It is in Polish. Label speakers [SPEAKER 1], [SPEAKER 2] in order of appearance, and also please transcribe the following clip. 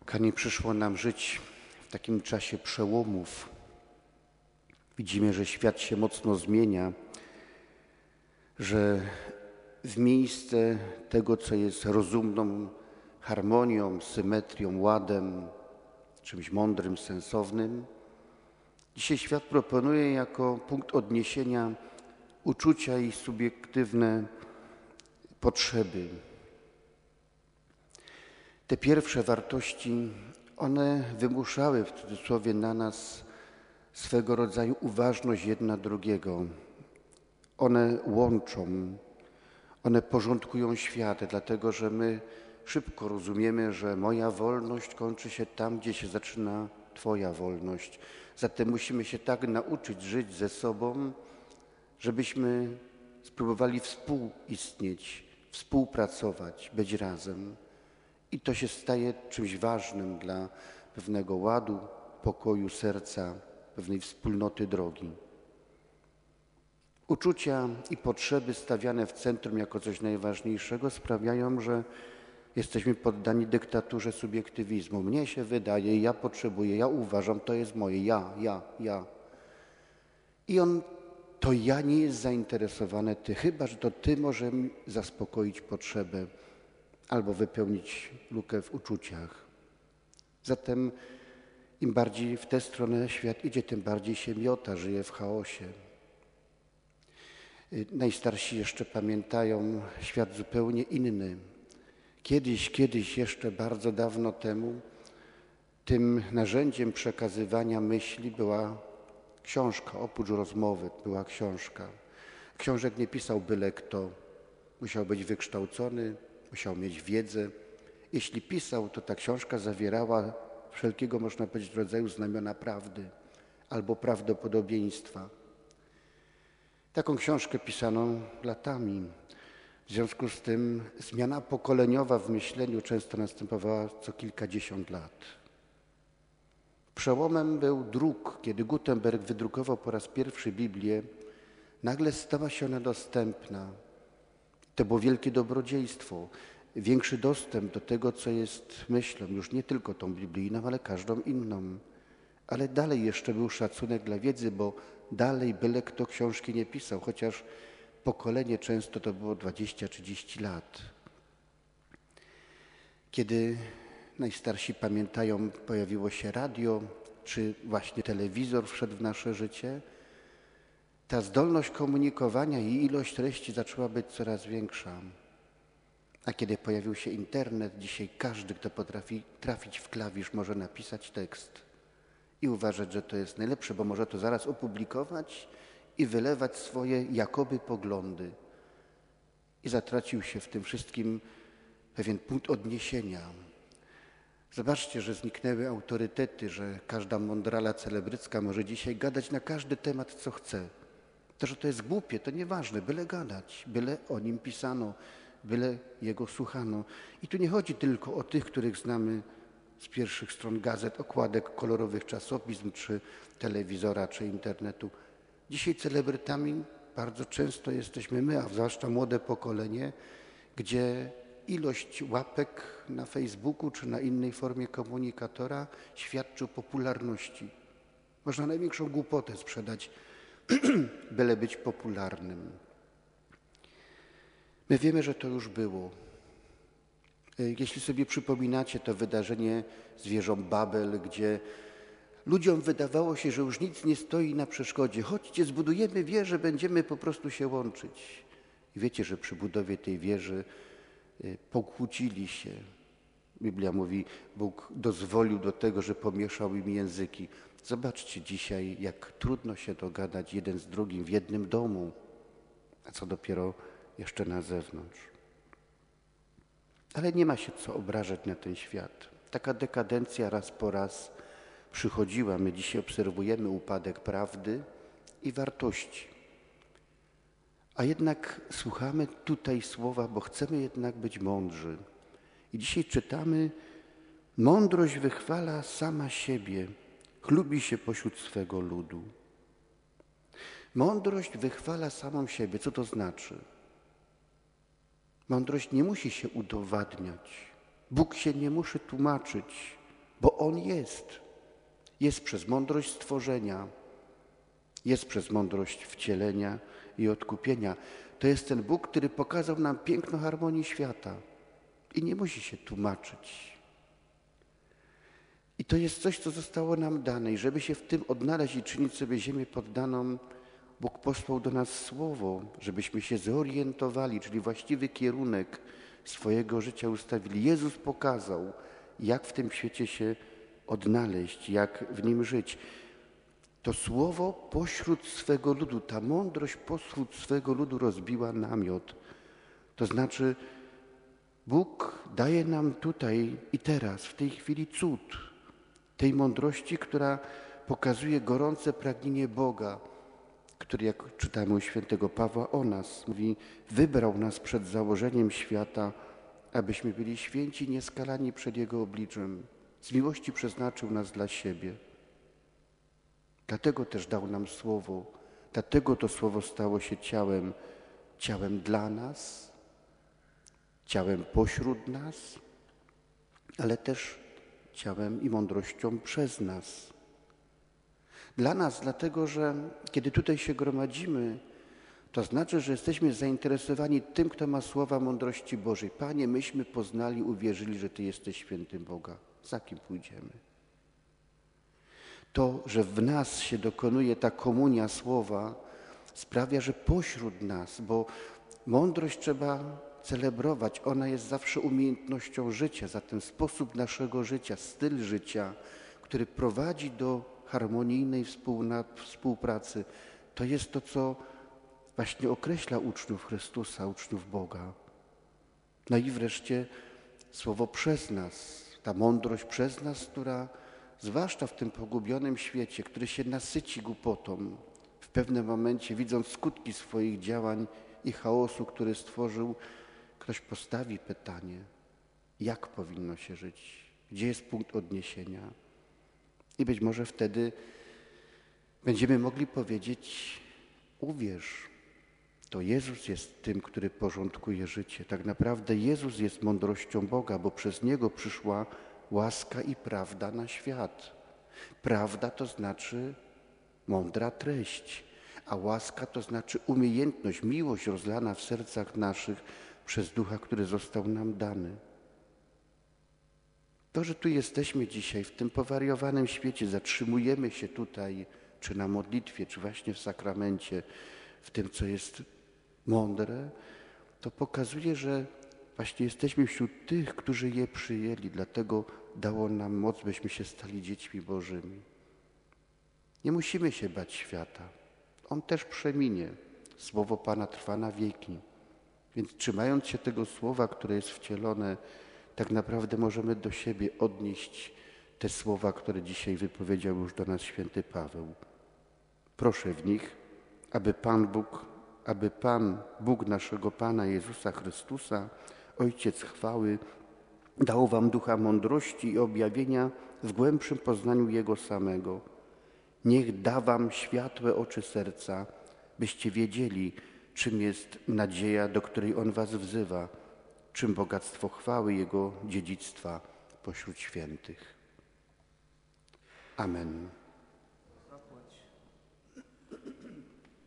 [SPEAKER 1] Kochani, przyszło nam żyć w takim czasie przełomów. Widzimy, że świat się mocno zmienia, że w miejsce tego, co jest rozumną harmonią, symetrią, ładem, czymś mądrym, sensownym, dzisiaj świat proponuje jako punkt odniesienia uczucia i subiektywne potrzeby. Te pierwsze wartości, one wymuszały w cudzysłowie na nas swego rodzaju uważność jedna drugiego. One łączą, one porządkują świat, dlatego że my szybko rozumiemy, że moja wolność kończy się tam, gdzie się zaczyna Twoja wolność. Zatem musimy się tak nauczyć żyć ze sobą, żebyśmy spróbowali współistnieć, współpracować, być razem. I to się staje czymś ważnym dla pewnego ładu, pokoju serca, pewnej wspólnoty drogi. Uczucia i potrzeby stawiane w centrum jako coś najważniejszego sprawiają, że jesteśmy poddani dyktaturze subiektywizmu. Mnie się wydaje, ja potrzebuję, ja uważam, to jest moje, ja. I to ja nie jest zainteresowane ty, chyba że to ty może mi zaspokoić potrzebę albo wypełnić lukę w uczuciach. Zatem im bardziej w tę stronę świat idzie, tym bardziej się miota, żyje w chaosie. Najstarsi jeszcze pamiętają świat zupełnie inny. Kiedyś jeszcze bardzo dawno temu tym narzędziem przekazywania myśli była książka, oprócz rozmowy była książka. Książek nie pisał byle kto. Musiał być wykształcony, musiał mieć wiedzę. Jeśli pisał, to ta książka zawierała wszelkiego, można powiedzieć, rodzaju znamiona prawdy albo prawdopodobieństwa. Taką książkę pisano latami. W związku z tym zmiana pokoleniowa w myśleniu często następowała co kilkadziesiąt lat. Przełomem był druk. Kiedy Gutenberg wydrukował po raz pierwszy Biblię, nagle stała się ona dostępna. To było wielkie dobrodziejstwo. Większy dostęp do tego, co jest myślą, już nie tylko tą biblijną, ale każdą inną. Ale dalej jeszcze był szacunek dla wiedzy, bo dalej byle kto książki nie pisał, chociaż pokolenie często to było 20-30 lat. Kiedy najstarsi pamiętają, pojawiło się radio, czy właśnie telewizor wszedł w nasze życie, ta zdolność komunikowania i ilość treści zaczęła być coraz większa. A kiedy pojawił się internet, dzisiaj każdy, kto potrafi trafić w klawisz, może napisać tekst i uważać, że to jest najlepsze, bo może to zaraz opublikować i wylewać swoje jakoby poglądy. I zatracił się w tym wszystkim pewien punkt odniesienia. Zobaczcie, że zniknęły autorytety, że każda mądrala celebrycka może dzisiaj gadać na każdy temat, co chce. To, że to jest głupie, to nieważne, byle gadać, byle o nim pisano, byle jego słuchano. I tu nie chodzi tylko o tych, których znamy z pierwszych stron gazet, okładek kolorowych czasopism, czy telewizora, czy internetu. Dzisiaj celebrytami bardzo często jesteśmy my, a zwłaszcza młode pokolenie, gdzie ilość łapek na Facebooku czy na innej formie komunikatora świadczy o popularności. Można największą głupotę sprzedać, byle być popularnym. My wiemy, że to już było. Jeśli sobie przypominacie to wydarzenie z wieżą Babel, gdzie ludziom wydawało się, że już nic nie stoi na przeszkodzie. Chodźcie, zbudujemy wieżę, będziemy po prostu się łączyć. I wiecie, że przy budowie tej wieży pokłócili się. Biblia mówi, Bóg dozwolił do tego, że pomieszał im języki. Zobaczcie dzisiaj, jak trudno się dogadać jeden z drugim w jednym domu, a co dopiero jeszcze na zewnątrz. Ale nie ma się co obrażać na ten świat. Taka dekadencja raz po raz przychodziła. My dzisiaj obserwujemy upadek prawdy i wartości. A jednak słuchamy tutaj słowa, bo chcemy jednak być mądrzy. I dzisiaj czytamy, mądrość wychwala sama siebie, chlubi się pośród swego ludu. Mądrość wychwala samą siebie. Co to znaczy? Mądrość nie musi się udowadniać. Bóg się nie musi tłumaczyć. bo On jest. Jest przez mądrość stworzenia, jest przez mądrość wcielenia i odkupienia. To jest ten Bóg, który pokazał nam piękno harmonii świata i nie musi się tłumaczyć. I to jest coś, co zostało nam dane i żeby się w tym odnaleźć i czynić sobie ziemię poddaną, Bóg posłał do nas Słowo, żebyśmy się zorientowali, czyli właściwy kierunek swojego życia ustawili. Jezus pokazał, jak w tym świecie się odnaleźć, jak w nim żyć. To Słowo pośród swego ludu, ta mądrość pośród swego ludu rozbiła namiot. To znaczy Bóg daje nam tutaj i teraz, w tej chwili cud tej mądrości, która pokazuje gorące pragnienie Boga, który, jak czytamy u świętego Pawła o nas, mówi, wybrał nas przed założeniem świata, abyśmy byli święci, nieskalani przed Jego obliczem. Z miłości przeznaczył nas dla siebie. Dlatego też dał nam Słowo, dlatego to Słowo stało się ciałem, ciałem dla nas, ciałem pośród nas, ale też ciałem i mądrością przez nas. Dla nas, dlatego że kiedy tutaj się gromadzimy, to znaczy, że jesteśmy zainteresowani tym, kto ma słowa mądrości Bożej. Panie, myśmy poznali, uwierzyli, że Ty jesteś świętym Boga. Za kim pójdziemy? To, że w nas się dokonuje ta komunia słowa, sprawia, że pośród nas, bo mądrość trzeba celebrować, ona jest zawsze umiejętnością życia, zatem sposób naszego życia, styl życia, który prowadzi do harmonijnej współpracy, to jest to, co właśnie określa uczniów Chrystusa, uczniów Boga. No i wreszcie słowo przez nas, ta mądrość przez nas, która zwłaszcza w tym pogubionym świecie, który się nasyci głupotą, w pewnym momencie, widząc skutki swoich działań i chaosu, który stworzył, ktoś postawi pytanie, jak powinno się żyć, gdzie jest punkt odniesienia. I być może wtedy będziemy mogli powiedzieć, uwierz, to Jezus jest tym, który porządkuje życie. Tak naprawdę Jezus jest mądrością Boga, bo przez Niego przyszła łaska i prawda na świat. Prawda to znaczy mądra treść, a łaska to znaczy umiejętność, miłość rozlana w sercach naszych przez Ducha, który został nam dany. To, że tu jesteśmy dzisiaj, w tym powariowanym świecie, zatrzymujemy się tutaj, czy na modlitwie, czy właśnie w sakramencie, w tym, co jest mądre, to pokazuje, że właśnie jesteśmy wśród tych, którzy je przyjęli, dlatego dało nam moc, byśmy się stali dziećmi Bożymi. Nie musimy się bać świata. On też przeminie. Słowo Pana trwa na wieki. Więc trzymając się tego słowa, które jest wcielone, tak naprawdę możemy do siebie odnieść te słowa, które dzisiaj wypowiedział już do nas święty Paweł. Proszę w nich, aby Pan Bóg naszego Pana Jezusa Chrystusa, Ojciec chwały, dał wam ducha mądrości i objawienia w głębszym poznaniu Jego samego. Niech da wam światłe oczy serca, byście wiedzieli, czym jest nadzieja, do której On was wzywa, czym bogactwo chwały Jego dziedzictwa pośród świętych. Amen.